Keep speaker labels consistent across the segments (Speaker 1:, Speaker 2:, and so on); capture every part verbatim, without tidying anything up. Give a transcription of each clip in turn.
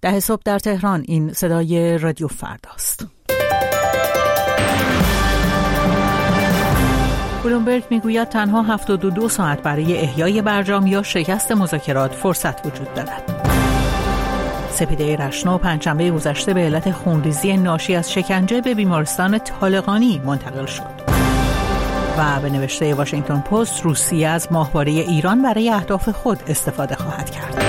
Speaker 1: ده صبح در تهران. این صدای رادیو فرداست. بلومبرگ میگوید تنها هفتاد و دو ساعت برای احیای برجام یا شکست مذاکرات فرصت وجود دارد. سپیده رشنا پنجشنبه گذشته به علت خونریزی ناشی از شکنجه به بیمارستان طالقانی منتقل شد. و به نوشته واشنگتن پست، روسیه از ماهواره ایران برای اهداف خود استفاده خواهد کرد.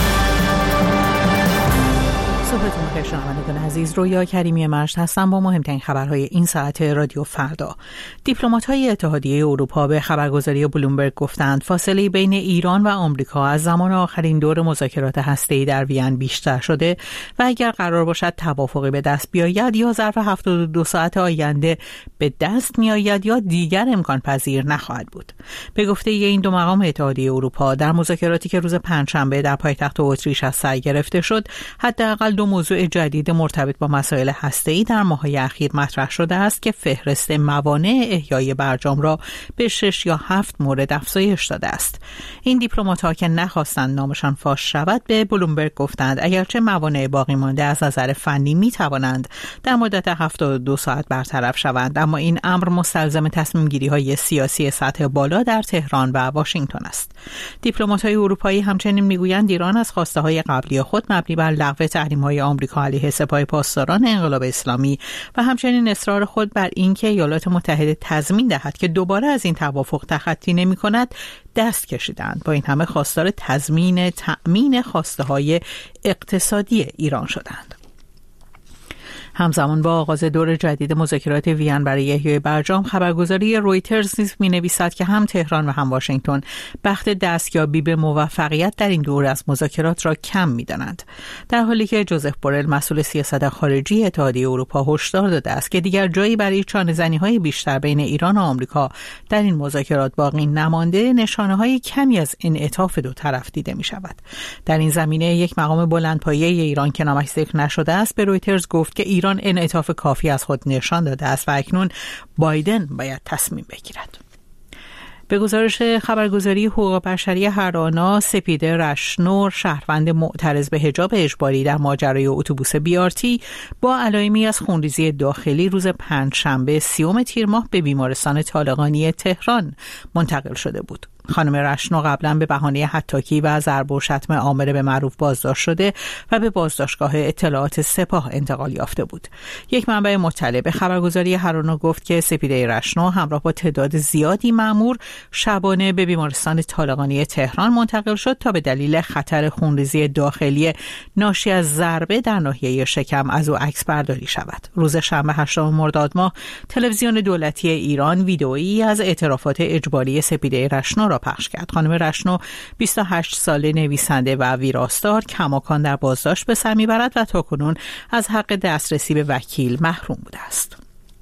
Speaker 1: صبحتون بخیر شنوندگان عزیز، رویا کریمی مشت هستم با مهمترین خبرهای این ساعت رادیو فردا. دیپلمات‌های اتحادیه اروپا به خبرگزاری بلومبرگ گفتند فاصله بین ایران و آمریکا از زمان آخرین دور مذاکرات هسته‌ای در وین بیشتر شده و اگر قرار باشد توافقی به دست بیاید یا ظرف هفتاد و دو ساعت آینده به دست میآید یا دیگر امکان پذیر نخواهد بود. به گفته این دو مقام اتحادیه اروپا، در مذاکراتی که روز پنجشنبه در پایتخت اتریش از سر گرفته شد، حداقل دو موضوع جدید مرتبط با مسائل هسته‌ای در ماه‌های اخیر مطرح شده است که فهرست موانع احیای برجام را به شش یا هفت مورد افزایش داده است. این دیپلمات‌ها که نخواستند نامشان فاش شود به بلومبرگ گفتند اگرچه موانع باقی مانده از نظر فنی می‌توانند در مدت هفتاد و دو ساعت برطرف شوند، اما این امر مستلزم تصمیم‌گیری‌های سیاسی سطح بالا در تهران و واشنگتن است. دیپلمات‌های اروپایی همچنین می‌گویند ایران از خواسته‌های قبلی خود مبنی بر لغو تحریم‌های آمریکا علیه سپاه پاسداران انقلاب اسلامی و همچنین اصرار خود بر اینکه ایالات متحده تضمین دهد که دوباره از این توافق تخطی نمی‌کند دست کشیدند. با این همه خواستار تضمین تأمین خواسته‌های اقتصادی ایران شدند. همزمان با آغاز دور جدید مذاکرات وین برای احیای برجام، خبرگزاری رویترز نیز می‌نویسد که هم تهران و هم واشنگتن بخت دستیابی به موفقیت در این دور از مذاکرات را کم می‌دانند، در حالی که جوزف بورل مسئول سیاست خارجی اتحادیه اروپا هشدار داده است که دیگر جایی برای چانه‌زنی‌های بیشتر بین ایران و آمریکا در این مذاکرات باقی نمانده، نشانه‌های کمی از انعطاف دو طرف دیده می‌شود. در این زمینه یک مقام بلندپایه ایران که نامش ذکر نشده است به رویترز گفت که ایران انعطاف کافی از خود نشان داده است و اکنون بایدن باید تصمیم بگیرد. به گزارش خبرگزاری حقوق بشری هرانا، سپیده رشنور، شهروند معترض به حجاب اجباری در ماجرای اتوبوس بی آر تی، با علائمی از خونریزی داخلی روز پنجشنبه سیوم تیر ماه به بیمارستان طالقانی تهران منتقل شده بود. خانم رشنو قبلا به بهانه حطاکی و ضرب و شتم آمر به معروف بازداشت شده و به بازداشتگاه اطلاعات سپاه انتقال یافته بود. یک منبع مطلع به خبرگزاری هرانا گفت که سپیده رشنو همراه با تعداد زیادی مأمور شبانه به بیمارستان طالقانی تهران منتقل شد تا به دلیل خطر خونریزی داخلی ناشی از ضربه در ناحیه شکم از او عکس برداری شود. روز شنبه هشتم مرداد ماه تلویزیون دولتی ایران ویدئویی از اعترافات اجباری سپیده رشنو را پخش کرد. خانم رشنو بیست و هشت ساله نویسنده و ویراستار کماکان در بازداشت به سر میبرد و تاکنون از حق دسترسی به وکیل محروم بوده است.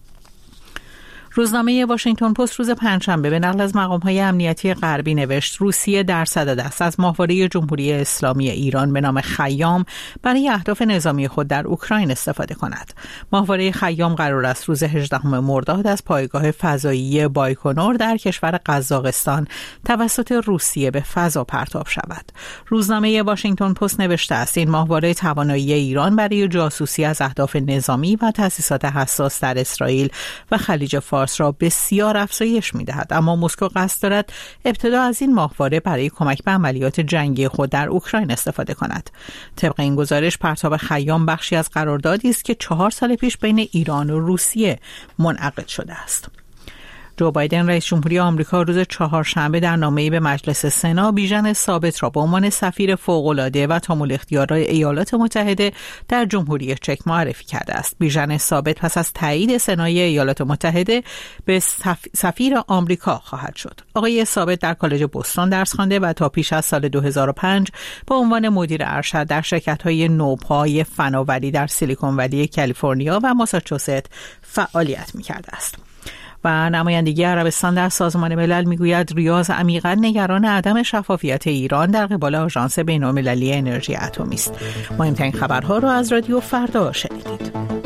Speaker 1: روزنامه واشنگتن پست روز پنجشنبه به نقل از مقام‌های امنیتی غربی نوشت روسیه در صدد است از ماهواره جمهوری اسلامی ایران به نام خیام برای اهداف نظامی خود در اوکراین استفاده کند. ماهواره خیام قرار است روز هجدهم مرداد از پایگاه فضایی بایکنور در کشور قزاقستان توسط روسیه به فضا پرتاب شود. روزنامه واشنگتن پست نوشته است این ماهواره توانایی ایران برای جاسوسی از اهداف نظامی و تأسیسات حساس در اسرائیل و خلیج فارس را بسیار افزایش می‌دهد، اما مسکو قصد دارد ابتدا از این ماهواره برای کمک به عملیات جنگی خود در اوکراین استفاده کند. طبق این گزارش پرتاب خیام بخشی از قراردادی است که چهار سال پیش بین ایران و روسیه منعقد شده است. جو بایدن رئیس جمهوری آمریکا روز چهارشنبه در نامه‌ای به مجلس سنا بیژن ثابت را به عنوان سفیر فوق‌العاده و تمام الاختیار ایالات متحده در جمهوری چک معرفی کرده است. بیژن ثابت پس از تایید سنای ایالات متحده به سفیر آمریکا خواهد شد. آقای ثابت در کالج بوستون درس خوانده و تا پیش از سال دو هزار و پنج به عنوان مدیر ارشد در شرکت‌های نوپای فناوری در سیلیکون ولی کالیفرنیا و ماساچوست فعالیت می‌کرده است. و نمایندگی عربستان در سازمان ملل میگوید ریاض عمیقاً نگران عدم شفافیت ایران در قبال آژانس بین‌المللی انرژی اتمی است. مهمترین خبرها را از رادیو فردا شنیدید.